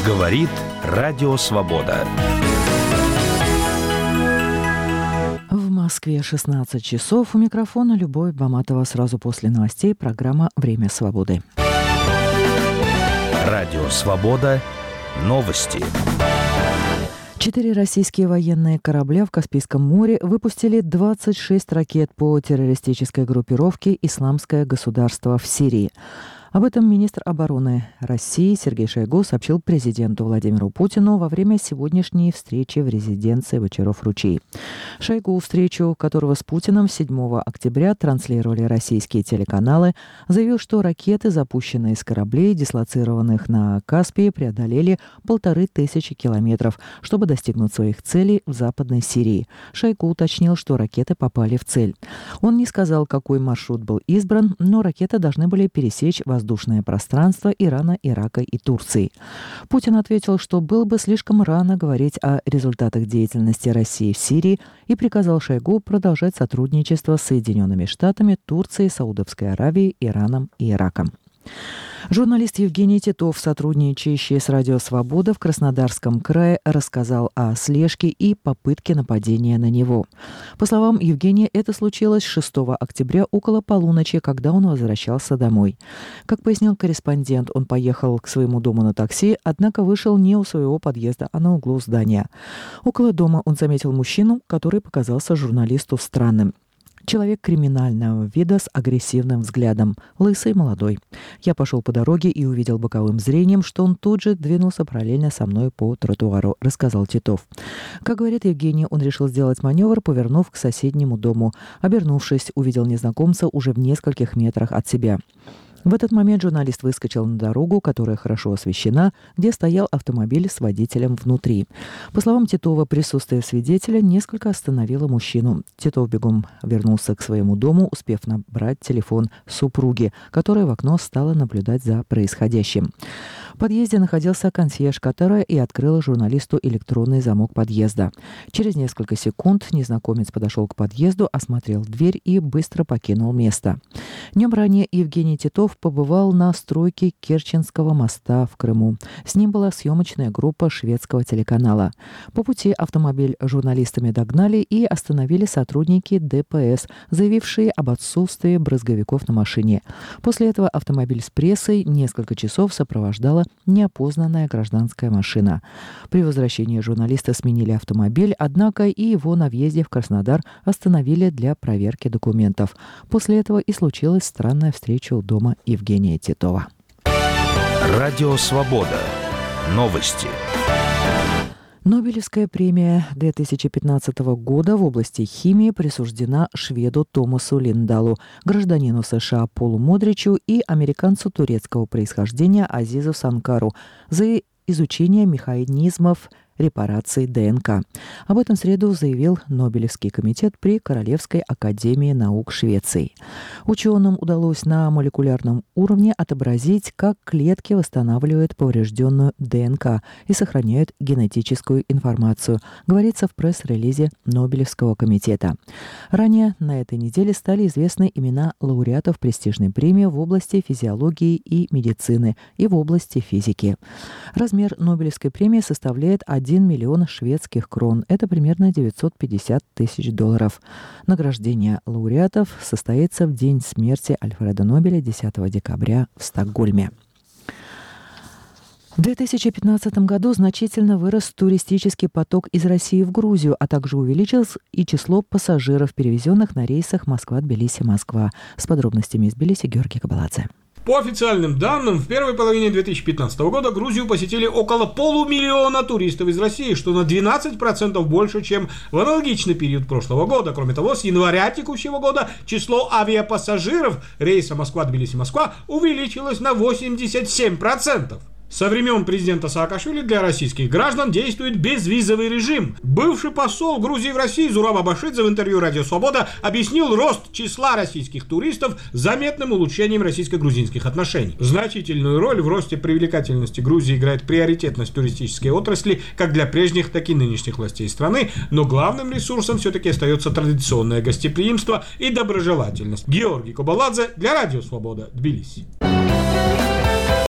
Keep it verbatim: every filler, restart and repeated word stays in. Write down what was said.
Говорит Радио Свобода. В Москве шестнадцать часов. У микрофона Любовь Баматова. Сразу после новостей программа «Время свободы». Радио Свобода. Новости. Четыре российские военные корабля в Каспийском море выпустили двадцать шесть ракет по террористической группировке «Исламское государство» в Сирии. Об этом министр обороны России Сергей Шойгу сообщил президенту Владимиру Путину во время сегодняшней встречи в резиденции Бочаров-Ручей. Шойгу, встречу которого с Путиным седьмого октября транслировали российские телеканалы, заявил, что ракеты, запущенные с кораблей, дислоцированных на Каспии, преодолели полторы тысячи километров, чтобы достигнуть своих целей в Западной Сирии. Шойгу уточнил, что ракеты попали в цель. Он не сказал, какой маршрут был избран, но ракеты должны были пересечь воздушное пространство Ирана, Ирака и Турции. Путин ответил, что было бы слишком рано говорить о результатах деятельности России в Сирии и приказал Шойгу продолжать сотрудничество с Соединенными Штатами, Турцией, Саудовской Аравией, Ираном и Ираком. Журналист Евгений Титов, сотрудничающий с Радио Свобода в Краснодарском крае, рассказал о слежке и попытке нападения на него. По словам Евгения, это случилось шестого октября около полуночи, когда он возвращался домой. Как пояснил корреспондент, он поехал к своему дому на такси, однако вышел не у своего подъезда, а на углу здания. Около дома он заметил мужчину, который показался журналисту странным. Человек криминального вида с агрессивным взглядом, лысый, молодой. Я пошел по дороге и увидел боковым зрением, что он тут же двинулся параллельно со мной по тротуару, рассказал Титов. Как говорит Евгений, он решил сделать маневр, повернув к соседнему дому. Обернувшись, увидел незнакомца уже в нескольких метрах от себя. В этот момент журналист выскочил на дорогу, которая хорошо освещена, где стоял автомобиль с водителем внутри. По словам Титова, присутствие свидетеля несколько остановило мужчину. Титов бегом вернулся к своему дому, успев набрать телефон супруги, которая в окно стала наблюдать за происходящим. В подъезде находился консьерж, которая и открыла журналисту электронный замок подъезда. Через несколько секунд незнакомец подошел к подъезду, осмотрел дверь и быстро покинул место. Днем ранее Евгений Титов побывал на стройке Керченского моста в Крыму. С ним была съемочная группа шведского телеканала. По пути автомобиль журналистами догнали и остановили сотрудники Дэ Пэ Эс, заявившие об отсутствии брызговиков на машине. После этого автомобиль с прессой несколько часов сопровождала неопознанная гражданская машина. При возвращении журналиста сменили автомобиль, однако и его на въезде в Краснодар остановили для проверки документов. После этого и случилась странная встреча у дома Евгения Титова. Радио Свобода. Новости. Нобелевская премия две тысячи пятнадцатого года в области химии присуждена шведу Томасу Линдалу, гражданину США Полу Модричу и американцу турецкого происхождения Азизу Санкару за изучение механизмов репарации Дэ Эн Ка. Об этом в среду заявил Нобелевский комитет при Королевской академии наук Швеции. Ученым удалось на молекулярном уровне отобразить, как клетки восстанавливают поврежденную Дэ Эн Ка и сохраняют генетическую информацию, говорится в пресс-релизе Нобелевского комитета. Ранее на этой неделе стали известны имена лауреатов престижной премии в области физиологии и медицины и в области физики. Размер Нобелевской премии составляет один миллион шведских крон. Это примерно девятьсот пятьдесят тысяч долларов. Награждение лауреатов состоится в день смерти Альфреда Нобеля десятого декабря в Стокгольме. В две тысячи пятнадцатом году значительно вырос туристический поток из России в Грузию, а также увеличилось и число пассажиров, перевезенных на рейсах Москва-Тбилиси-Москва. С подробностями из Тбилиси Георгий Кабаладзе. По официальным данным, в первой половине две тысячи пятнадцатого года Грузию посетили около полумиллиона туристов из России, что на двенадцать процентов больше, чем в аналогичный период прошлого года. Кроме того, с января текущего года число авиапассажиров рейса Москва-Тбилиси-Москва увеличилось на восемьдесят семь процентов. Со времен президента Саакашвили для российских граждан действует безвизовый режим. Бывший посол Грузии в России Зураб Абашидзе в интервью «Радио Свобода» объяснил рост числа российских туристов заметным улучшением российско-грузинских отношений. Значительную роль в росте привлекательности Грузии играет приоритетность туристической отрасли как для прежних, так и нынешних властей страны, но главным ресурсом все-таки остается традиционное гостеприимство и доброжелательность. Георгий Кабаладзе для «Радио Свобода», Тбилиси.